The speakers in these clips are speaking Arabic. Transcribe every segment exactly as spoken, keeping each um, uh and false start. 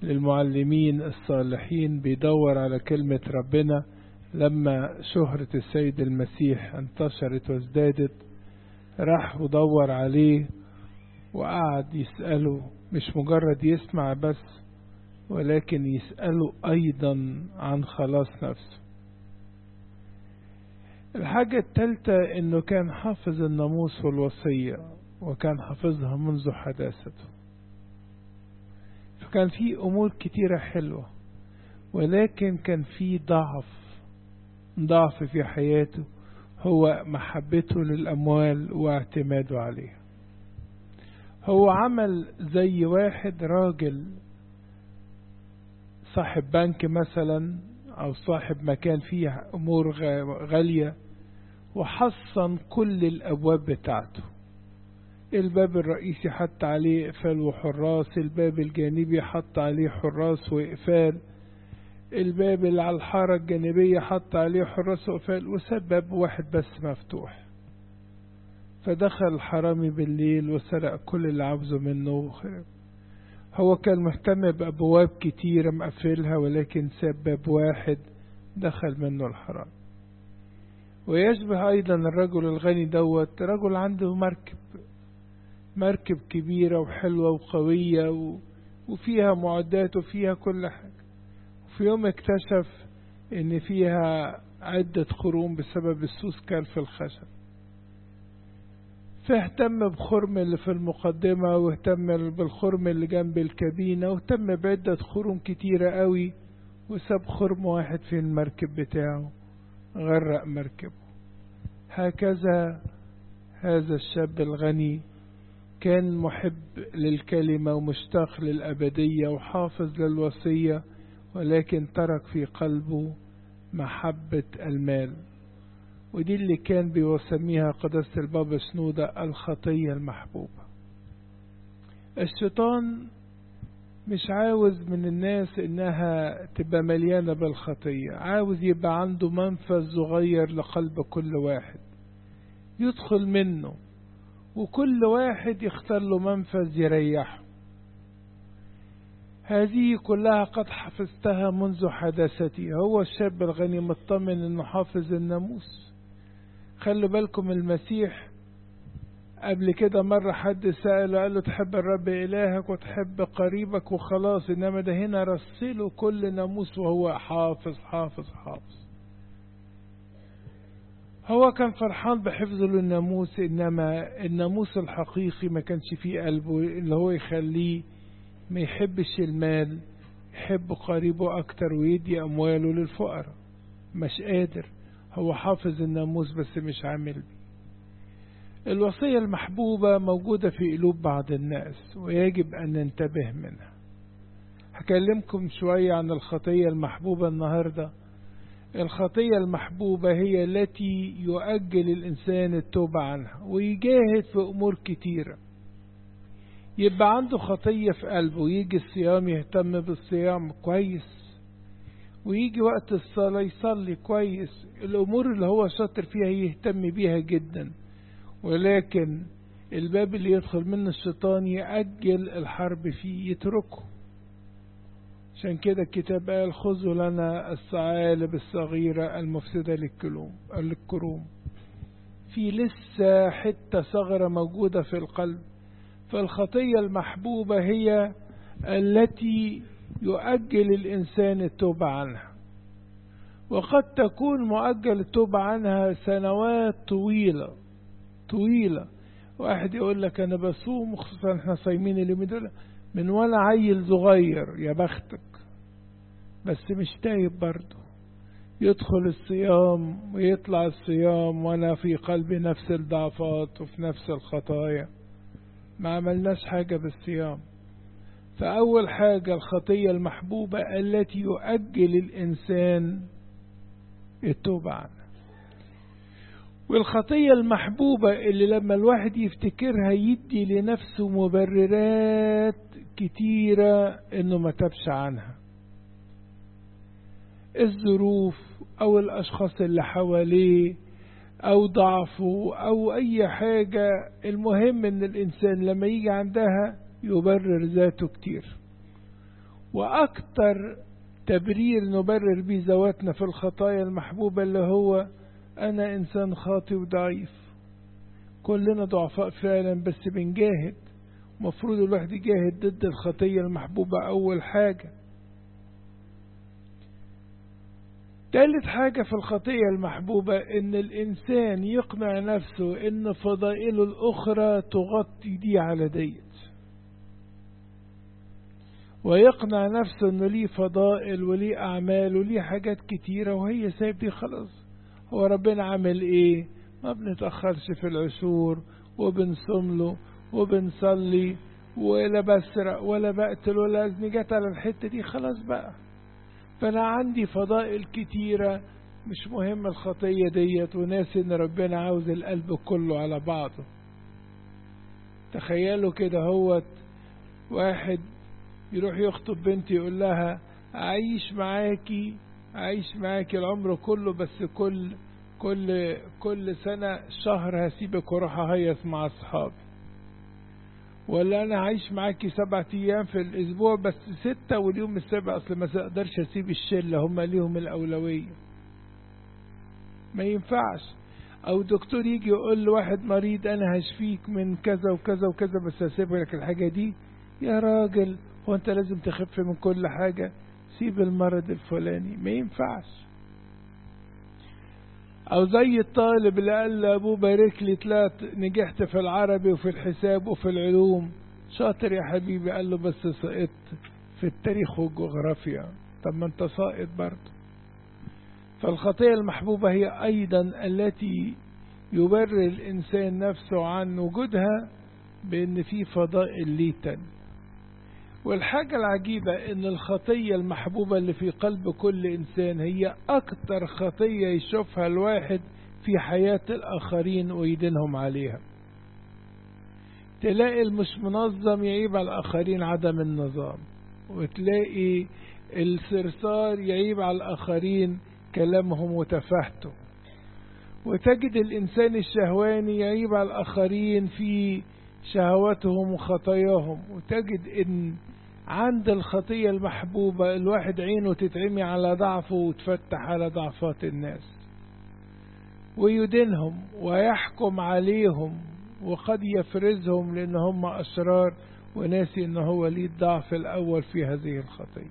للمعلمين الصالحين بيدور على كلمة ربنا. لما شهرة السيد المسيح انتشرت وازدادت راح ودور عليه وقعد يسأله، مش مجرد يسمع بس ولكن يسأله أيضا عن خلاص نفسه. الحاجة الثالثة انه كان حافظ الناموس والوصية وكان حافظها منذ حداثته. فكان في امور كتيرة حلوة ولكن كان في ضعف ضعف في حياته، هو محبته للأموال واعتماده عليها. هو عمل زي واحد راجل صاحب بنك مثلا أو صاحب مكان فيه أمور غالية وحصن كل الأبواب بتاعته. الباب الرئيسي حط عليه إقفال وحراس، الباب الجانبي حط عليه حراس وإقفال، الباب اللي على الحارة الجانبية حط عليه حراس وإقفال، وساب باب واحد بس مفتوح. فدخل الحرامي بالليل وسرق كل اللي عاوزه منه وخرب. هو كان مهتم بأبواب كتيرة مقفلها ولكن ساب باب واحد دخل منه الحرام. ويشبه أيضا الرجل الغني دوت رجل عنده مركب مركب كبيرة وحلوة وقوية وفيها معدات وفيها كل حاجة. في يوم اكتشف ان فيها عدة خروم بسبب السوس كان في الخشب، فاهتم بخرم اللي في المقدمة واهتم بالخرم اللي جنب الكابينة واهتم بعدة خروم كتيرة قوي، وساب خرم واحد في المركب بتاعه غرق مركبه. هكذا هذا الشاب الغني كان محب للكلمة ومشتاق للأبدية وحافظ للوصية، ولكن ترك في قلبه محبة المال. ودي اللي كان بيسميها قداسة البابا شنودة الخطية المحبوبة. الشيطان مش عاوز من الناس انها تبقى مليانة بالخطية، عاوز يبقى عنده منفذ صغير لقلب كل واحد يدخل منه، وكل واحد يختار له منفذ يريحه. هذه كلها قد حفظتها منذ حداثتي. هو الشاب الغني مطمن انه حافظ الناموس. خلوا بالكم المسيح قبل كده مرة حد سأله قال له تحب الرب إلهك وتحب قريبك وخلاص، إنما ده هنا رسله كل ناموس وهو حافظ حافظ حافظ. هو كان فرحان بحفظه للناموس، إنما الناموس الحقيقي ما كانش فيه قلبه اللي هو يخليه ما يحبش المال، يحب قريبه أكتر ويدي أمواله للفقراء. مش قادر، هو حافظ الناموس بس مش عامل بيه. الوصية المحبوبة موجودة في قلوب بعض الناس ويجب أن ننتبه منها. هكلمكم شوية عن الخطية المحبوبة النهاردة. الخطية المحبوبة هي التي يؤجل الإنسان التوبة عنها ويجاهد في أمور كتيرة. يبقى عنده خطية في قلبه، يجي الصيام يهتم بالصيام كويس، ويجي وقت الصلاة يصلي كويس، الأمور اللي هو شاطر فيها يهتم بيها جدا، ولكن الباب اللي يدخل منه الشيطان يأجل الحرب فيه يتركه. عشان كده الكتاب قال خذوا لنا الثعالب الصغيرة المفسدة للكروم. في لسه حتة صغرة موجودة في القلب. فالخطية المحبوبة هي التي يؤجل الإنسان التوبة عنها، وقد تكون مؤجل التوبة عنها سنوات طويلة طويلة. واحد يقول لك أنا بصوم، خصوصا احنا صايمين اليومين دول، من ولا عيل صغير يا بختك، بس مش تايب برضه. يدخل الصيام ويطلع الصيام وانا في قلبي نفس الضعفات وفي نفس الخطايا، ما عملناش حاجة بالصيام. فأول حاجة الخطية المحبوبة التي يؤجل الإنسان التوبة عنها. والخطية المحبوبة اللي لما الواحد يفتكرها يدي لنفسه مبررات كتيرة انه ما تبش عنها. الظروف او الاشخاص اللي حواليه او ضعفه او اي حاجة، المهم ان الانسان لما يجي عندها يبرر ذاته كتير. وأكتر تبرير نبرر بيه ذواتنا في الخطايا المحبوبة اللي هو أنا إنسان خاطئ وضعيف. كلنا ضعفاء فعلا، بس بنجاهد. مفروض الواحد يجاهد ضد الخطية المحبوبة أول حاجة. ثالث حاجة في الخطية المحبوبة إن الإنسان يقنع نفسه إن فضائله الأخرى تغطي دي على ديت، ويقنع نفسه إنه ليه فضائل وليه أعمال وليه حاجات كتيرة وهي سايب دي خلاص. هو ربنا عمل إيه؟ ما بنتأخرش في العشور وبنصوم له وبنصلي ولا بسرق ولا بقتل ولا أزني، جت على الحتة دي خلاص بقى. فأنا عندي فضائل كتيرة، مش مهم الخطية ديت، وناس إن ربنا عاوز القلب كله على بعضه. تخيلوا كده، هو واحد يروح يخطب بنت يقول لها أعيش معاكي أعيش معاكي العمر كله، بس كل كل كل سنة شهر هسيبك واروح أهيص مع أصحابي. ولا أنا هعيش معاكي سبعة أيام في الأسبوع بس ستة واليوم السابع أصل ما أقدرش أسيب الشلة، هم ليهم الأولوية. ما ينفعش. أو دكتور يجي يقول لواحد مريض أنا هشفيك من كذا وكذا وكذا بس هسيب لك الحاجة دي. يا راجل، هو أنت لازم تخف من كل حاجة؟ سيب المرض الفلاني. ما ينفعش. أو زي الطالب اللي قال لأبوه بارك لي طلعت نجحت في العربي وفي الحساب وفي العلوم، شاطر يا حبيبي، قال له بس سقطت في التاريخ والجغرافيا. طب ما انت ساقط برضه. فالخطية المحبوبة هي أيضا التي يبرر الإنسان نفسه عن وجودها بأن في فضائل ليتن. والحاجة العجيبة ان الخطية المحبوبة اللي في قلب كل انسان هي اكتر خطية يشوفها الواحد في حياة الاخرين ويدينهم عليها. تلاقي المش منظم يعيب على الاخرين عدم النظام، وتلاقي السرسار يعيب على الاخرين كلامهم وتفاهته، وتجد الانسان الشهواني يعيب على الاخرين في شهواتهم وخطاياهم. وتجد ان عند الخطية المحبوبة الواحد عينه تتعمي على ضعفه وتفتح على ضعفات الناس ويدينهم ويحكم عليهم، وقد يفرزهم لان هم اشرار وناسي ان هو ليه الضعف الاول في هذه الخطية.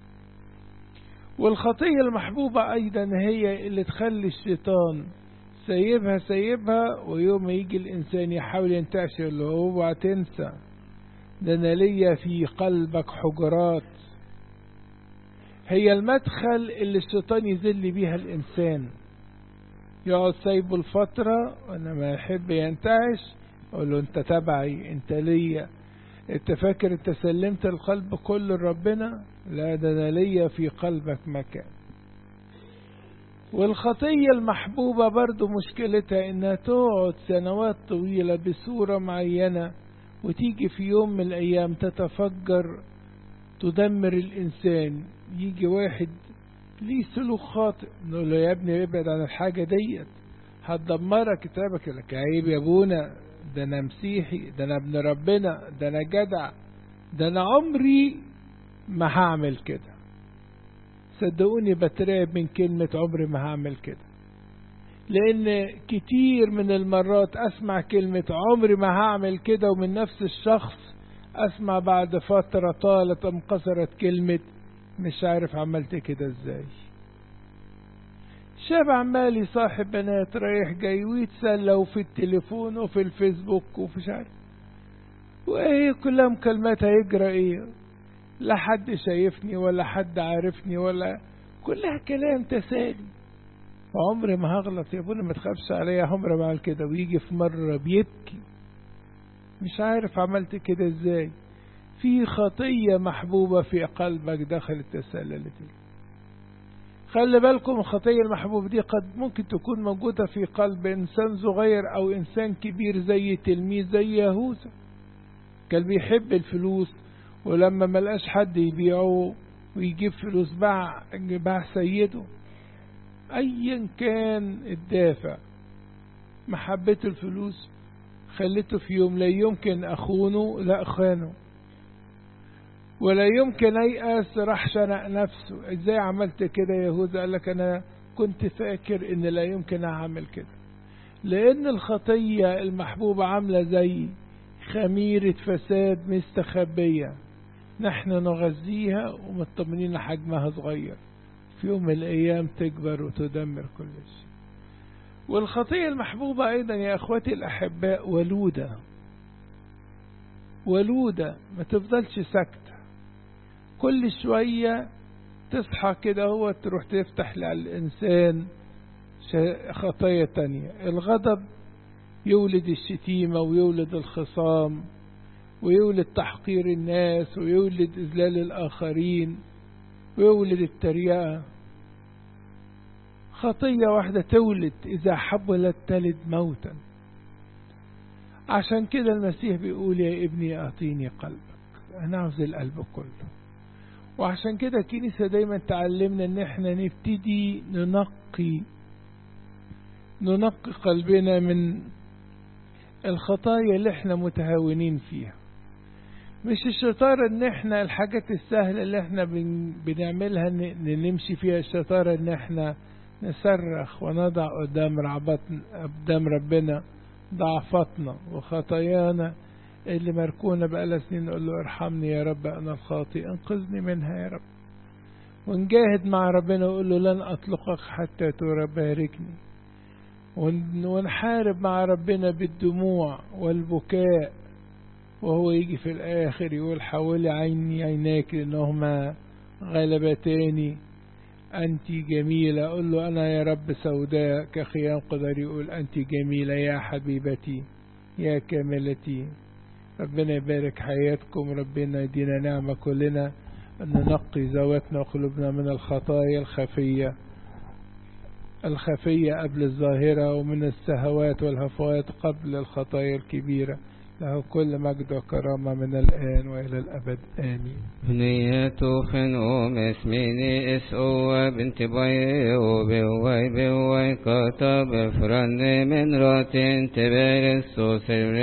والخطية المحبوبة ايضا هي اللي تخلي الشيطان سيبها سيبها ويوم يجي الإنسان يحاول ينتعش اللي هو تنسى ده أنا ليا في قلبك حجرات. هي المدخل اللي الشيطان يذل بيها الإنسان، يقعد سايبه الفترة وأنا ما يحب ينتعش أقول له أنت تبعي، أنت ليا، أنت فاكر أنت سلمت القلب كل ربنا؟ لا، ده أنا ليا في قلبك مكان. والخطية المحبوبة برضو مشكلتها انها تقعد سنوات طويلة بصورة معينة وتيجي في يوم من الايام تتفجر تدمر الانسان. يجي واحد ليه سلوك خاطئ نقول له يا ابني ابعد عن الحاجة ديت هتدمرك. كتابك لك عيب يا ابونا، ده انا مسيحي، ده انا ابن ربنا، ده انا جدع، ده انا عمري ما هعمل كده. صدقوني بترعب من كلمة عمري ما هعمل كده، لأن كتير من المرات أسمع كلمة عمري ما هعمل كده ومن نفس الشخص أسمع بعد فترة طالت أم قصرت كلمة مش عارف عملت كده إزاي. شاب عمال يصاحب بنات رايح جاي ويتسلى في التليفون وفي الفيسبوك وفي عارف وإيه كلها مكالمات، هيجرى إيه؟ لا حد شايفني ولا حد عارفني ولا كلها كلام تسالي. وعمري ما هغلط يا ابونا ما تخافش عليا، عمري ما عمل كده. ويجي في مرة بيبكي مش عارف عملت كده ازاي. في خطية محبوبة في قلبك داخل التسلل دي. خلي بالكم الخطية المحبوبة دي قد ممكن تكون موجودة في قلب انسان صغير او انسان كبير زي تلميذ زي يهوذا، كان بيحب الفلوس ولما ملقاش حد يبيعه ويجيب فلوس باع باع سيده. ايا كان الدافع، محبة الفلوس خلته في يوم لا يمكن اخونه لا اخانه. ولا يمكن أيأس، راح شنق نفسه. ازاي عملت كده يا يهوذا؟ قال لك أنا كنت فاكر إن لا يمكن أعمل كده، لأن الخطية المحبوبة عاملة زي خميرة فساد مستخبية، نحن نغذيها ومطمنين حجمها صغير، في يوم من الأيام تكبر وتدمر كل شيء. والخطية المحبوبة أيضا يا أخواتي الأحباء ولودة، ولودة ما تفضلش ساكتة، كل شوية تصحى كده هو تروح تفتح للإنسان خطايا تانية. الغضب يولد الشتيمة ويولد الخصام ويولد تحقير الناس ويولد إذلال الآخرين ويولد التريقة. خطية واحدة تولد إذا حولت تلد موتا. عشان كده المسيح بيقول يا ابني أعطيني قلبك، أنا عاوز القلب كله. وعشان كده الكنيسة دايما تعلمنا ان احنا نبتدي ننقي ننقي قلبنا من الخطايا اللي احنا متهاونين فيها. مش الشطارة ان احنا الحاجات السهلة اللي احنا بن بنعملها نمشي فيها، الشطارة ان احنا نصرخ ونضع قدام رعبتنا قدام ربنا ضعفاتنا وخطايانا اللي مركونة بقالها سنين، نقول له ارحمني يا رب أنا الخاطئ، انقذني منها يا رب. ونجاهد مع ربنا وقول له لن أطلقك حتى ترى باركني. ونحارب مع ربنا بالدموع والبكاء، وهو يجي في الآخر يقول حولي عيني عيناك لأنهما غلبتاني، أنت جميلة. أقول له أنا يا رب سوداء كخيام قدر، يقول أنت جميلة يا حبيبتي يا كاملتي. ربنا يبارك حياتكم، ربنا يدينا نعمة كلنا أن ننقي ذواتنا وقلوبنا من الخطايا الخفية الخفية قبل الظاهرة، ومن السهوات والهفوات قبل الخطايا الكبيرة. له كل مجد وكرامة من الآن وإلى الأبد آمين. بنيتو خنو مسميني اسقوا بنت بيو بيوي بيوي كتب فرن من راتين تبرسو سر